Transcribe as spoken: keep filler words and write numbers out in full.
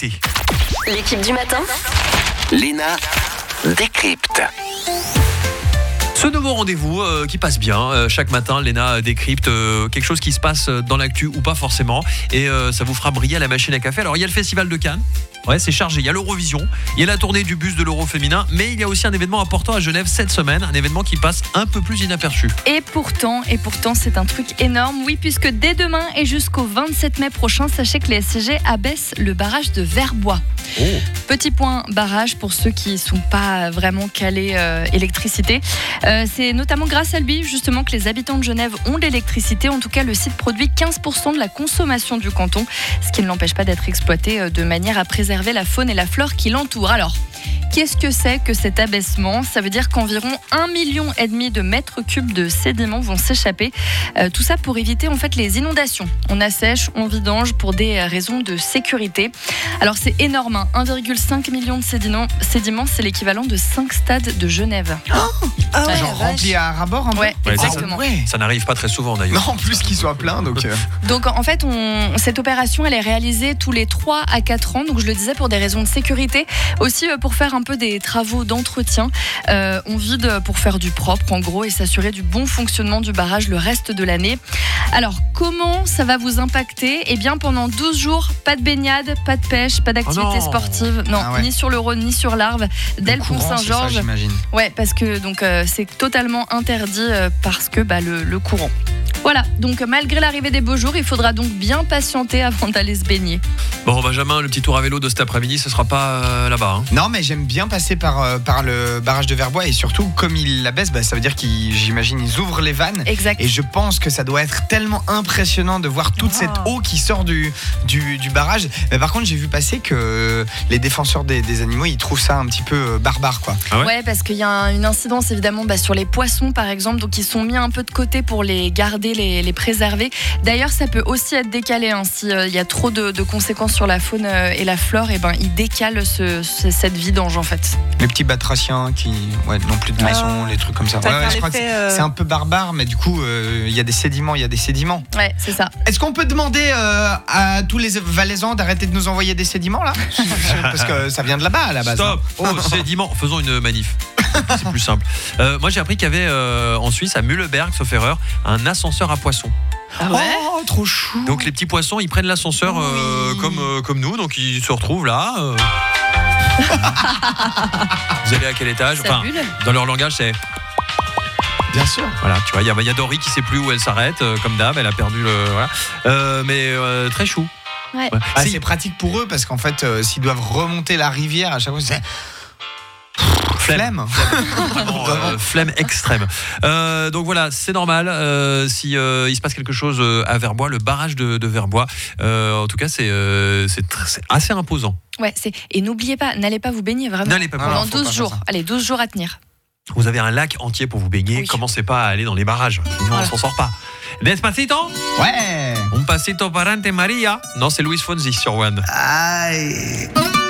l'été. L'équipe du matin, Léna décrypte. Ce nouveau rendez-vous euh, qui passe bien. Euh, chaque matin, Léna décrypte euh, quelque chose qui se passe dans l'actu ou pas forcément. Et euh, ça vous fera briller à la machine à café. Alors, il y a le Festival de Cannes. Ouais, c'est chargé. Il y a l'Eurovision. Il y a la tournée du bus de l'Euro féminin. Mais il y a aussi un événement important à Genève cette semaine. Un événement qui passe un peu plus inaperçu. Et pourtant, et pourtant, c'est un truc énorme. Oui, puisque dès demain et jusqu'au vingt-sept mai prochain, sachez que les S C G abaissent le barrage de Verbois. Oh. Petit point barrage pour ceux qui ne sont pas vraiment calés euh, électricité. Euh, c'est notamment grâce à lui justement que les habitants de Genève ont l'électricité. En tout cas, le site produit quinze pour cent de la consommation du canton, ce qui ne l'empêche pas d'être exploité euh, de manière à préserver la faune et la flore qui l'entourent. Alors, qu'est-ce que c'est que cet abaissement ? Ça veut dire qu'environ un million et demi de mètres cubes de sédiments vont s'échapper. Euh, tout ça pour éviter en fait les inondations. On assèche, on vidange pour des raisons de sécurité. Alors c'est énorme, hein. un virgule cinq million de sédiments, sédiments, c'est l'équivalent de cinq stades de Genève. Oh, ah ouais, genre rempli à ras-bord un peu. Ouais, Ouais, exactement. Ouais. Ça n'arrive pas très souvent d'ailleurs. Non, en plus qu'il soit plein, donc. euh, Donc en fait, on, cette opération, elle est réalisée tous les trois à quatre ans. Donc je le disais, pour des raisons de sécurité, aussi euh, pour faire un peu des travaux d'entretien. Euh, on vide pour faire du propre, en gros, et s'assurer du bon fonctionnement du barrage le reste de l'année. Alors, comment ça va vous impacter ? Eh bien, pendant douze jours, pas de baignade, pas de pêche, pas d'activité Oh non. sportive. Non, Ah ouais. ni sur le Rhône, ni sur l'Arve, dès le courant, c'est ça, Pont-Saint-Georges. j'imagine. Ouais, parce que donc euh, c'est totalement interdit euh, parce que bah, le, le courant. Voilà, donc malgré l'arrivée des beaux jours, il faudra donc bien patienter avant d'aller se baigner. Bon, Benjamin, le petit tour à vélo de cet après-midi, ce sera pas euh, là-bas. Hein. Non, mais j'aime bien passer par, euh, par le barrage de Verbois et surtout, comme ils l'abaissent, bah, ça veut dire qu'ils, j'imagine, ils ouvrent les vannes. Exact. Et je pense que ça doit être tellement impressionnant de voir toute Wow. cette eau qui sort du, du, du barrage. Mais par contre, j'ai vu passer que les défenseurs des, des animaux, ils trouvent ça un petit peu euh, barbare, quoi. Ah ouais Ouais, parce qu'il y a un- une incidence évidemment bah, sur les poissons par exemple, donc ils sont mis un peu de côté pour les garder, les, les préserver. D'ailleurs, ça peut aussi être décalé hein, si il y a trop de, de conséquences sur la faune euh, et la flore, et ben ils décalent ce, ce- cette vidange en fait. Les petits batraciens qui ouais, n'ont plus de maçon, Ah. les trucs comme ça. Ça Ouais, va ouais, faire je crois que l'effet, c'est, euh, c'est un peu barbare, mais du coup, euh, il y a des sédiments, il y a des sédiments. Ouais, c'est ça. Est-ce qu'on peut demander euh, à tous les Valaisans d'arrêter de nous envoyer des sédiments là ? Parce que ça vient de là-bas à la base. Stop. Oh, c'est dimanche. Faisons une manif. C'est plus simple. Euh, moi, j'ai appris qu'il y avait euh, en Suisse, à Mühleberg, sauf erreur, un ascenseur à poissons. Ah ouais. Oh, trop chou. Donc les petits poissons, ils prennent l'ascenseur euh, Oui. comme, euh, comme nous, donc ils se retrouvent là. euh. Vous allez à quel étage ? Ça bulle. Dans leur langage, c'est... Bien sûr. Voilà, tu vois, il y, a- il y a Dory qui sait plus où elle s'arrête, euh, comme d'hab, elle a perdu le... Voilà. Euh, mais euh, très chou. Ouais. Ouais. Ah, C'est- c'est pratique pour eux parce qu'en fait, euh, s'ils doivent remonter la rivière à chaque fois, c'est flemme. Vraiment, euh, flemme extrême. Euh, donc voilà, c'est normal. Euh, si euh, il se passe quelque chose euh, à Verbois, le barrage de, de Verbois, euh, en tout cas, c'est, euh, c'est, tr- c'est assez imposant. Ouais, c'est... Et n'oubliez pas, n'allez pas vous baigner vraiment. N'allez pas Non, Pendant non, faut pas douze faire jours. ça. Allez, douze jours à tenir. Vous avez un lac entier pour vous baigner. Oui. Commencez pas à aller dans les barrages. Sinon, Voilà. on s'en sort pas. Despacito, Ouais. un pasito parante Maria. Non, c'est Luis Fonsi sur One. Aïe.